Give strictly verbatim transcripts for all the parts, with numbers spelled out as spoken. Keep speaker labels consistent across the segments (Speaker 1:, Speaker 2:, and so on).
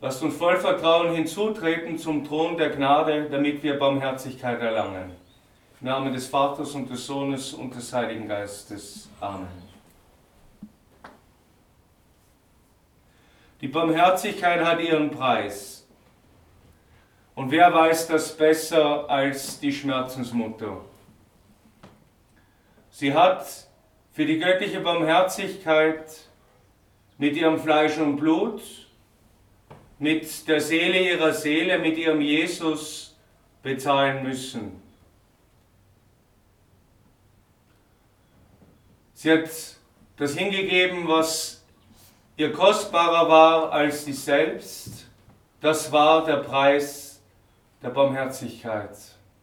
Speaker 1: Lasst uns voll Vertrauen hinzutreten zum Thron der Gnade, damit wir Barmherzigkeit erlangen. Im Namen des Vaters und des Sohnes und des Heiligen Geistes. Amen. Die Barmherzigkeit hat ihren Preis. Und wer weiß das besser als die Schmerzensmutter? Sie hat für die göttliche Barmherzigkeit mit ihrem Fleisch und Blut, mit der Seele ihrer Seele, mit ihrem Jesus bezahlen müssen. Sie hat das hingegeben, was ihr kostbarer war als sie selbst. Das war der Preis der Barmherzigkeit.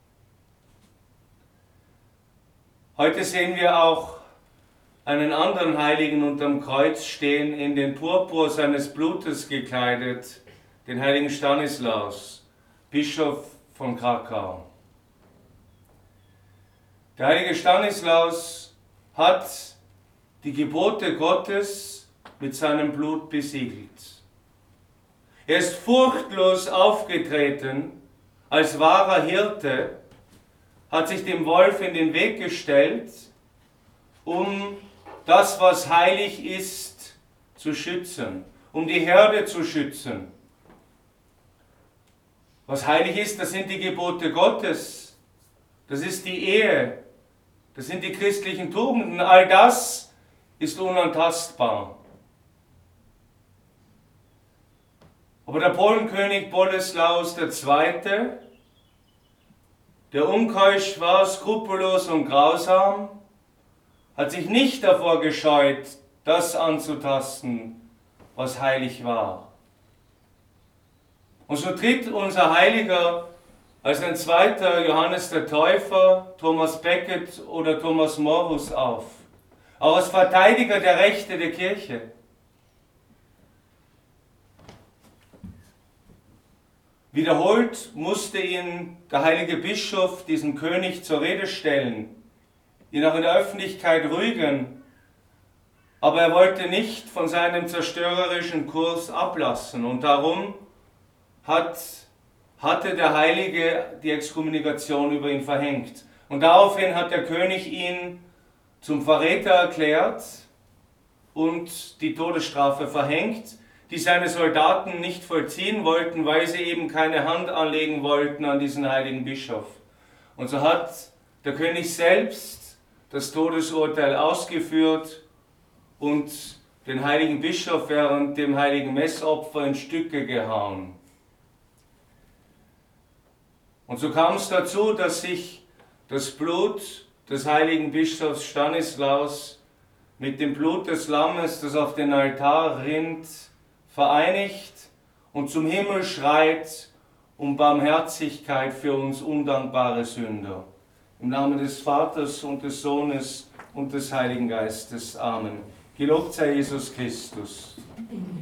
Speaker 1: Heute sehen wir auch einen anderen Heiligen unterm Kreuz stehen, in den Purpur seines Blutes gekleidet, den heiligen Stanislaus, Bischof von Krakau. Der heilige Stanislaus hat die Gebote Gottes mit seinem Blut besiegelt. Er ist furchtlos aufgetreten als wahrer Hirte, hat sich dem Wolf in den Weg gestellt, um das, was heilig ist, zu schützen, um die Herde zu schützen. Was heilig ist, das sind die Gebote Gottes, das ist die Ehe, das sind die christlichen Tugenden, all das ist unantastbar. Aber der Polenkönig Boleslaus der Zweite., der unkeusch war, skrupellos und grausam, hat sich nicht davor gescheut, das anzutasten, was heilig war. Und so tritt unser Heiliger als ein zweiter Johannes der Täufer, Thomas Becket oder Thomas Morus auf, auch als Verteidiger der Rechte der Kirche. Wiederholt musste ihn der heilige Bischof, diesen König, zur Rede stellen, ihn auch in der Öffentlichkeit rügen, aber er wollte nicht von seinem zerstörerischen Kurs ablassen und darum hat, hatte der Heilige die Exkommunikation über ihn verhängt. Und daraufhin hat der König ihn zum Verräter erklärt und die Todesstrafe verhängt, die seine Soldaten nicht vollziehen wollten, weil sie eben keine Hand anlegen wollten an diesen heiligen Bischof. Und so hat der König selbst das Todesurteil ausgeführt und den heiligen Bischof während dem heiligen Messopfer in Stücke gehauen. Und so kam es dazu, dass sich das Blut des heiligen Bischofs Stanislaus mit dem Blut des Lammes, das auf den Altar rinnt, vereinigt und zum Himmel schreit um Barmherzigkeit für uns undankbare Sünder. Im Namen des Vaters und des Sohnes und des Heiligen Geistes. Amen. Gelobt sei Jesus Christus.